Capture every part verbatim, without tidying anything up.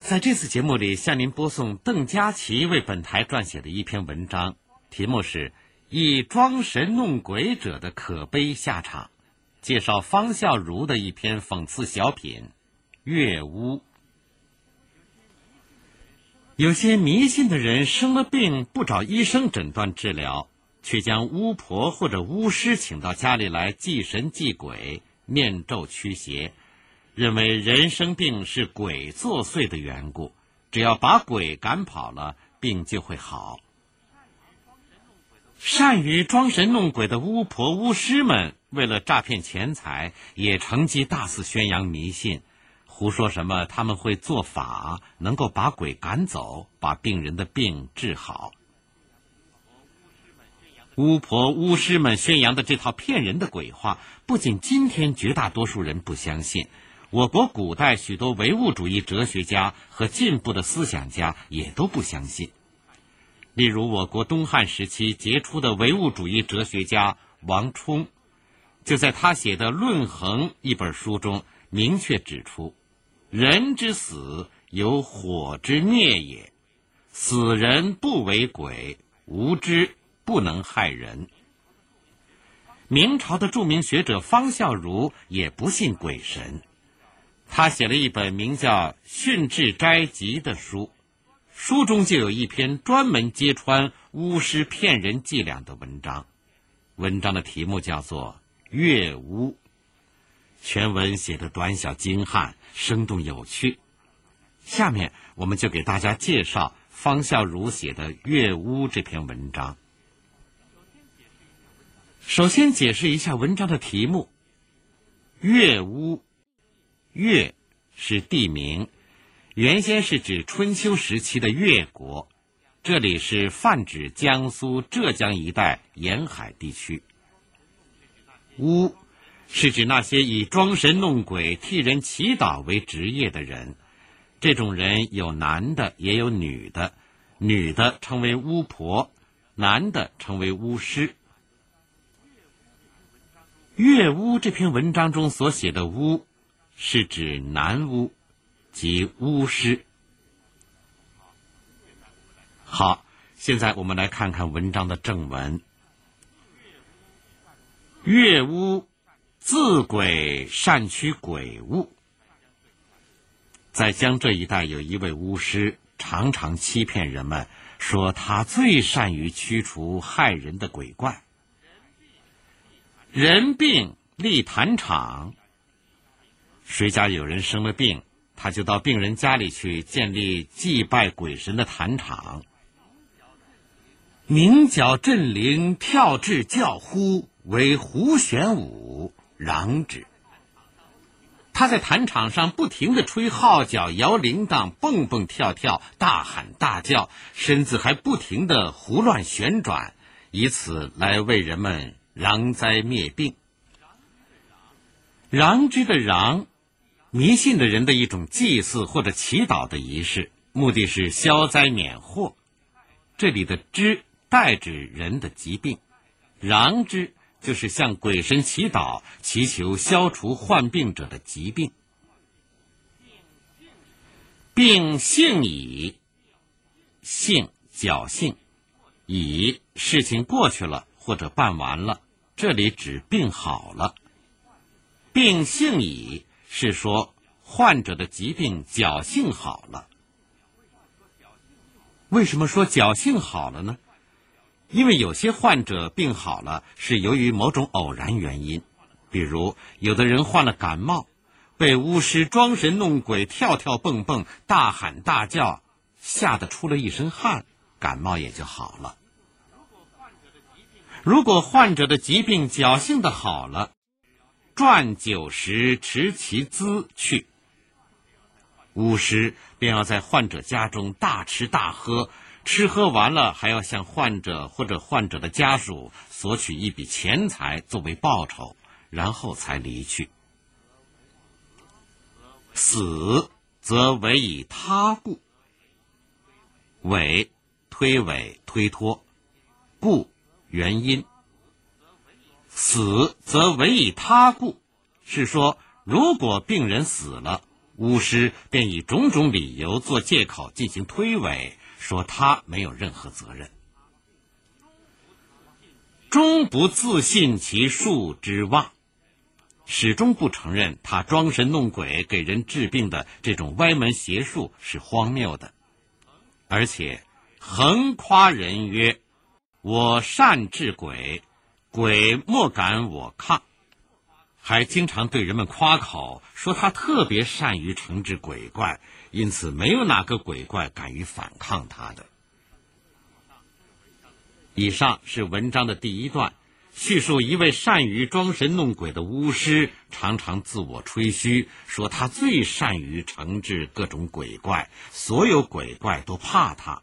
在这次节目里，向您播送邓佳琪为本台撰写的一篇文章，题目是《以装神弄鬼者的可悲下场》，介绍方孝孺的一篇讽刺小品《月巫》。有些迷信的人生了病不找医生诊断治疗，却将巫婆或者巫师请到家里来祭神祭鬼、念咒驱邪，认为人生病是鬼作祟的缘故，只要把鬼赶跑了，病就会好。善于装神弄鬼的巫婆巫师们，为了诈骗钱财，也乘机大肆宣扬迷信，胡说什么他们会做法，能够把鬼赶走，把病人的病治好。巫婆巫师们宣扬的这套骗人的鬼话，不仅今天绝大多数人不相信，我国古代许多唯物主义哲学家和进步的思想家也都不相信。例如我国东汉时期杰出的唯物主义哲学家王充，就在他写的《论衡》一本书中明确指出，人之死有火之灭也，死人不为鬼，无知不能害人。明朝的著名学者方孝孺也不信鬼神，他写了一本名叫《训治斋集》的书，书中就有一篇专门揭穿巫师骗人伎俩的文章，文章的题目叫做《月巫》，全文写得短小精悍，生动有趣。下面我们就给大家介绍方孝孺写的《月巫》这篇文章。首先解释一下文章的题目。月巫，月是地名，原先是指春秋时期的越国，这里是泛指江苏、浙江一带沿海地区。巫是指那些以装神弄鬼、替人祈祷为职业的人，这种人有男的也有女的，女的称为巫婆，男的称为巫师。月巫这篇文章中所写的巫，是指男巫，即巫师。好，现在我们来看看文章的正文。月巫，自鬼善驱鬼物。在江浙一带有一位巫师，常常欺骗人们，说他最善于驱除害人的鬼怪。人病立坛场，谁家有人生了病，他就到病人家里去建立祭拜鬼神的坛场。鸣角振铃，跳至叫呼，为胡旋舞，嚷之。他在坛场上不停地吹号角、摇铃铛、蹦蹦跳跳、大喊大叫，身子还不停地胡乱旋转，以此来为人们攘灾灭病。攘之的攘，迷信的人的一种祭祀或者祈祷的仪式，目的是消灾免祸。这里的之代指人的疾病，攘之就是向鬼神祈祷，祈求消除患病者的疾病。病性矣，性侥幸，已事情过去了或者办完了，这里指病好了。病性矣是说患者的疾病侥幸好了。为什么说侥幸好了呢？因为有些患者病好了是由于某种偶然原因，比如有的人患了感冒，被巫师装神弄鬼、跳跳蹦蹦、大喊大叫，吓得出了一身汗，感冒也就好了。如果患者的疾病侥幸的好了，馔酒食，持其资去，巫师便要在患者家中大吃大喝，吃喝完了还要向患者或者患者的家属索取一笔钱财作为报酬，然后才离去。死则为以他故，委推诿推脱，故原因。死则为以他故，是说如果病人死了， 巫师便以种种理由做借口进行推诿，说他没有任何责任，终不自信其术之妄，始终不承认他装神弄鬼给人治病的这种歪门邪术是荒谬的，而且横夸人曰：我善治鬼，鬼莫敢我抗，还经常对人们夸口，说他特别善于惩治鬼怪，因此没有哪个鬼怪敢于反抗他的。以上是文章的第一段，叙述一位善于装神弄鬼的巫师常常自我吹嘘，说他最善于惩治各种鬼怪，所有鬼怪都怕他。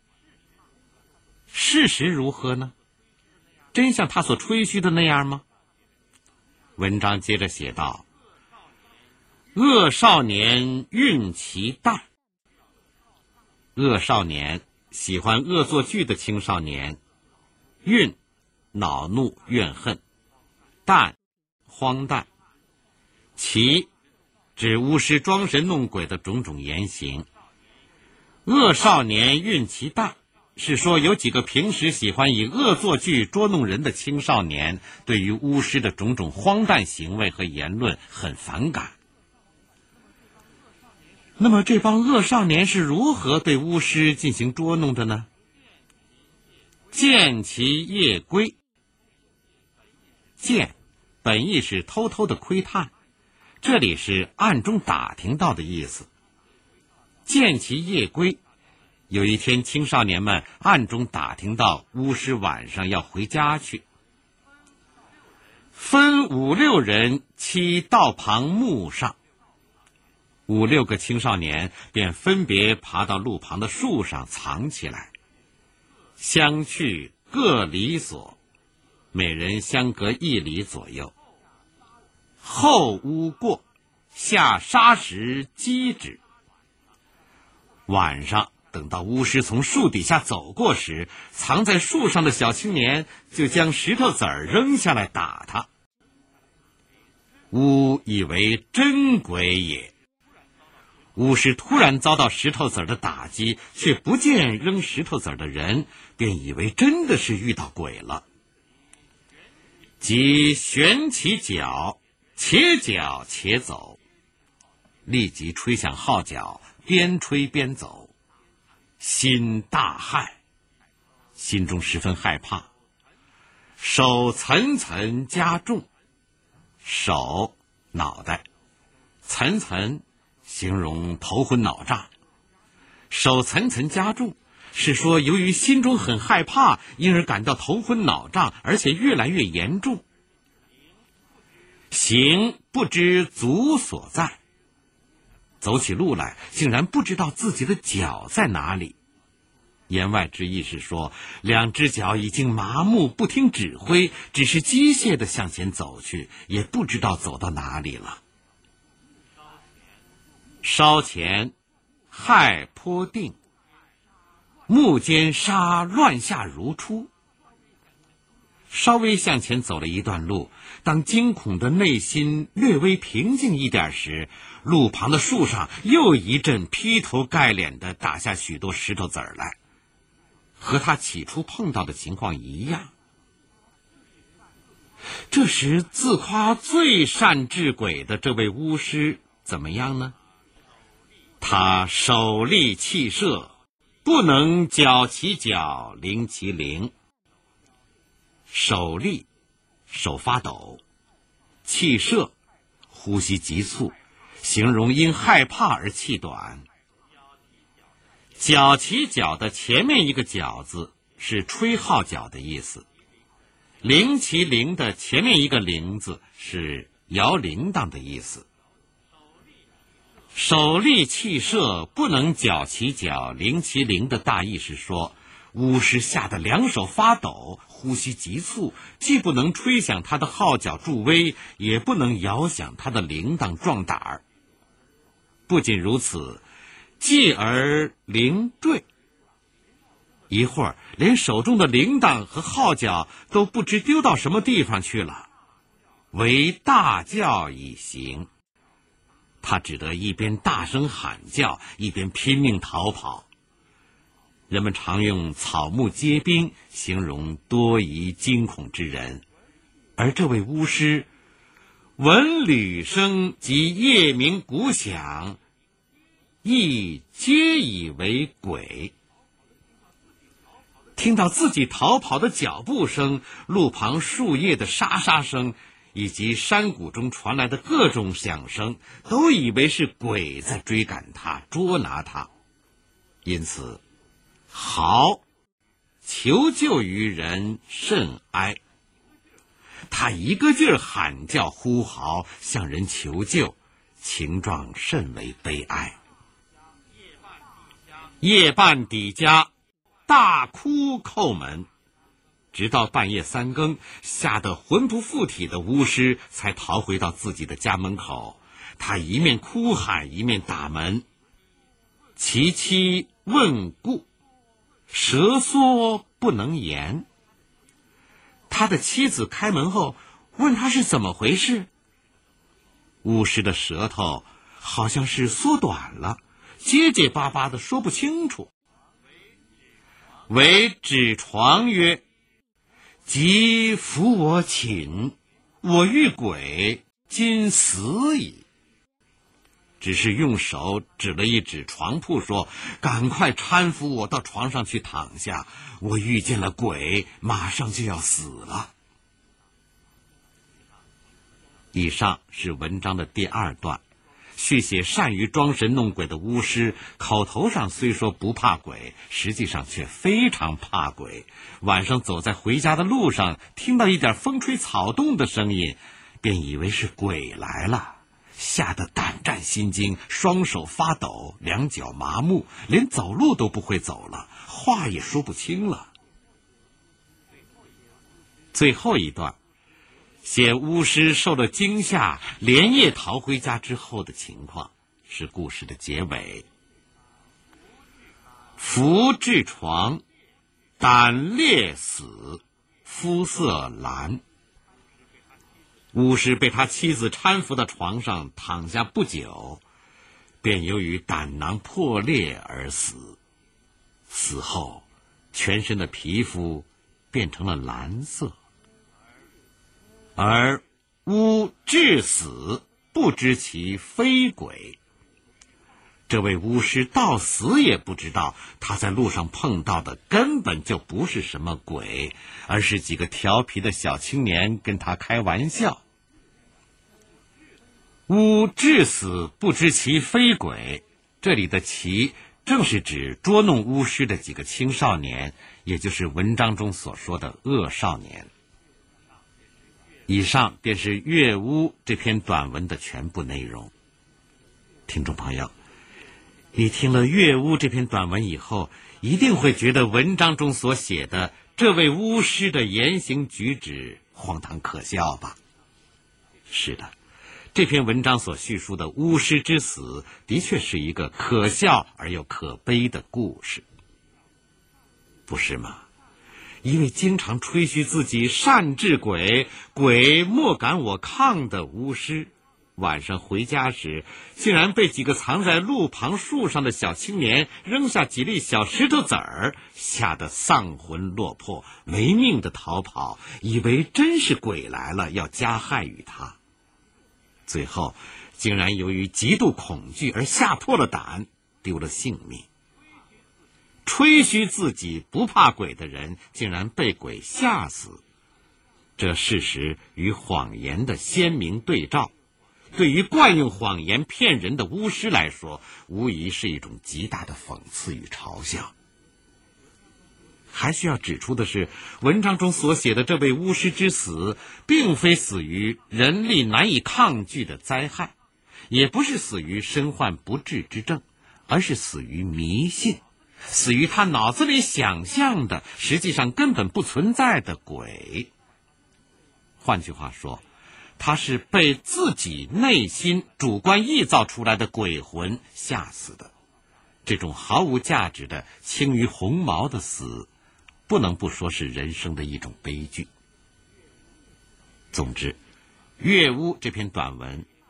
事实如何呢？真像他所吹嘘的那样吗？文章接着写道：恶少年运其淡。恶少年，喜欢恶作剧的青少年。运，恼怒怨恨。淡，荒诞。其，指巫师装神弄鬼的种种言行。恶少年运其淡，是说有几个平时喜欢以恶作剧捉弄人的青少年，对于巫师的种种荒诞行为和言论很反感。那么这帮恶少年是如何对巫师进行捉弄的呢？见其夜归。见，本意是偷偷的窥探，这里是暗中打听到的意思。见其夜归，有一天青少年们暗中打听到巫师晚上要回家去，分五六人栖道旁木上，五六个青少年便分别爬到路旁的树上藏起来，相去各里所，每人相隔一里左右。后屋过，下沙石击之。晚上等到巫师从树底下走过时，藏在树上的小青年就将石头子儿扔下来打他。巫以为真鬼也。巫师突然遭到石头子儿的打击，却不见扔石头子儿的人，便以为真的是遇到鬼了。即悬其角，且角且走，立即吹响号角，边吹边走，心大骇，心中十分害怕，手层层加重。手，脑袋，层层形容头昏脑胀，手层层加重是说由于心中很害怕，因而感到头昏脑胀，而且越来越严重。行不知足所在，走起路来竟然不知道自己的脚在哪里。言外之意是说，两只脚已经麻木，不听指挥，只是机械地向前走去，也不知道走到哪里了。稍前，害颇定，目间沙乱下如初。稍微向前走了一段路，当惊恐的内心略微平静一点时，路旁的树上又一阵劈头盖脸地打下许多石头子儿来，和他起初碰到的情况一样。这时自夸最善治鬼的这位巫师怎么样呢？他手力气射，不能矫其矫，灵其灵。手力，手发抖；气射，呼吸急促，形容因害怕而气短。矫其矫的前面一个矫字是吹号角的意思，铃其铃的前面一个铃字是摇铃铛的意思。手力气射，不能矫其矫，灵其灵的大意是说，巫师吓得两手发抖，呼吸急促，既不能吹响他的号角助威，也不能摇响他的铃铛壮胆儿。不仅如此，继而铃坠，一会儿连手中的铃铛和号角都不知丢到什么地方去了，唯大叫以行。 他只得一边大声喊叫，一边拼命逃跑。人们常用草木皆兵形容多疑惊恐之人，而这位巫师闻吕声及夜鸣鼓响，亦皆以为鬼。听到自己逃跑的脚步声、路旁树叶的沙沙声，以及山谷中传来的各种响声，都以为是鬼在追赶他、捉拿他，因此嚎求救于人甚哀。他一个劲儿喊叫呼嚎，向人求救，情状甚为悲哀。夜半抵家，大哭叩门，直到半夜三更，吓得魂不附体的巫师才逃回到自己的家门口。他一面哭喊，一面打门。其妻问故，舌缩不能言。他的妻子开门后问他是怎么回事，巫师的舌头好像是缩短了，结结巴巴的说不清楚。唯指床曰：即扶我寝，我遇鬼，今死矣。只是用手指了一指床铺，说：赶快搀扶我到床上去躺下，我遇见了鬼，马上就要死了。以上是文章的第二段，续写善于装神弄鬼的巫师，口头上虽说不怕鬼，实际上却非常怕鬼。晚上走在回家的路上，听到一点风吹草动的声音，便以为是鬼来了，吓得胆战心惊，双手发抖，两脚麻木，连走路都不会走了，话也说不清了。最后一段写巫师受了惊吓，连夜逃回家之后的情况，是故事的结尾。扶至床，胆裂死，肤色蓝。巫师被他妻子搀扶到床上躺下不久，便由于胆囊破裂而死。死后，全身的皮肤变成了蓝色。而巫至死，不知其非鬼。这位巫师到死也不知道，他在路上碰到的根本就不是什么鬼，而是几个调皮的小青年跟他开玩笑。巫至死，不知其非鬼，这里的其正是指捉弄巫师的几个青少年，也就是文章中所说的恶少年。以上便是《月屋》这篇短文的全部内容。听众朋友，你听了《月屋》这篇短文以后，一定会觉得文章中所写的这位巫师的言行举止荒唐可笑吧？是的，这篇文章所叙述的巫师之死，的确是一个可笑而又可悲的故事，不是吗？一位经常吹嘘自己善治鬼，鬼莫敢我抗的巫师，晚上回家时，竟然被几个藏在路旁树上的小青年扔下几粒小石头子儿，吓得丧魂落魄，没命的逃跑，以为真是鬼来了，要加害于他。最后，竟然由于极度恐惧而吓破了胆，丢了性命。吹嘘自己不怕鬼的人，竟然被鬼吓死，这事实与谎言的鲜明对照，对于惯用谎言骗人的巫师来说，无疑是一种极大的讽刺与嘲笑。还需要指出的是，文章中所写的这位巫师之死，并非死于人力难以抗拒的灾害，也不是死于身患不治之症，而是死于迷信，死于他脑子里想象的实际上根本不存在的鬼。换句话说，他是被自己内心主观臆造出来的鬼魂吓死的。这种毫无价值的轻于鸿毛的死，不能不说是人生的一种悲剧。总之，《月屋》这篇短文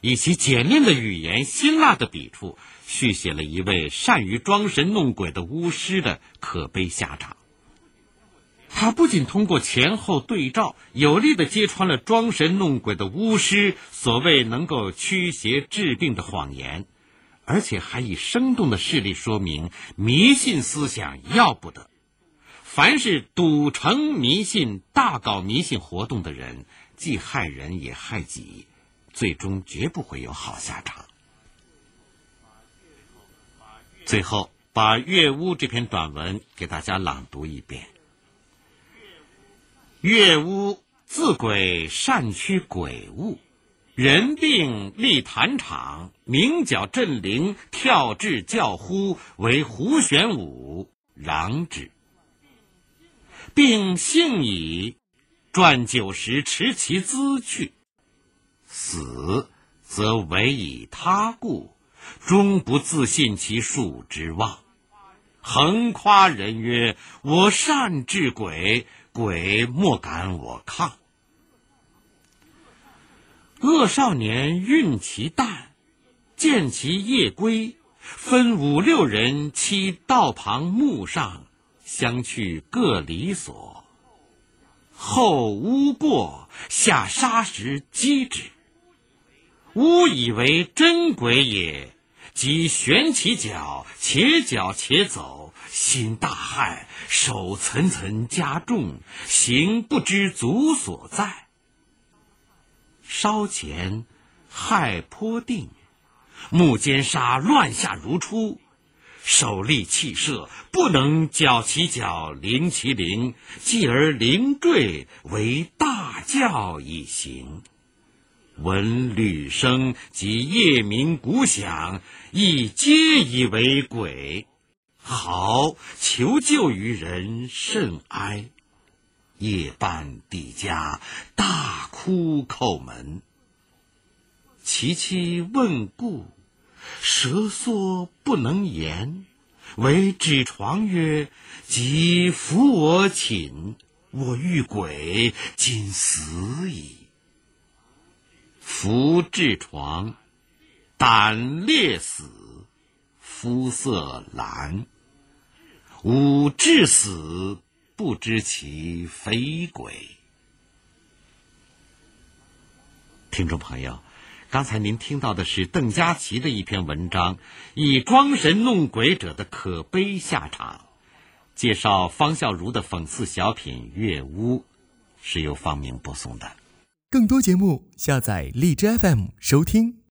以其简练的语言、辛辣的笔触，续写了一位善于装神弄鬼的巫师的可悲下场。他不仅通过前后对照，有力地揭穿了装神弄鬼的巫师所谓能够驱邪治病的谎言，而且还以生动的事例说明迷信思想要不得。凡是赌城迷信、大搞迷信活动的人，既害人也害己，最终绝不会有好下场。最后，把《月巫》这篇短文给大家朗读一遍。月巫，字鬼，善驱鬼物，人病立坛场，鸣角振铃，跳至叫呼，为胡旋舞，攘之。病幸矣，转酒食，持其资去。死则唯以他故，终不自信其术之望。横夸人曰：我善治鬼，鬼莫敢我抗。恶少年运其淡，见其夜归，分五六人栖道旁木上，相去各离所。后巫过，下沙石击之。巫以为真鬼也，即悬其脚，且脚且走，心大骇，手层层加重，行不知足所在。稍前害颇定，目间沙乱下如初，手立气射，不能绞其脚，凌其铃，继而铃坠，为大叫以行。闻吕声及夜鸣鼓响，亦皆以为鬼。好，求救于人，甚哀。夜半抵家，大哭叩门。其妻问故，舌缩不能言，唯指床曰：即扶我寝，我遇鬼，今死矣。扶至床，胆裂死，肤色蓝。吾至死，不知其非鬼。听众朋友，刚才您听到的是邓家琪的一篇文章，以装神弄鬼者的可悲下场，介绍方孝孺的讽刺小品《月巫》，是由方明播送的。 更多节目，下载荔枝 F M 收听。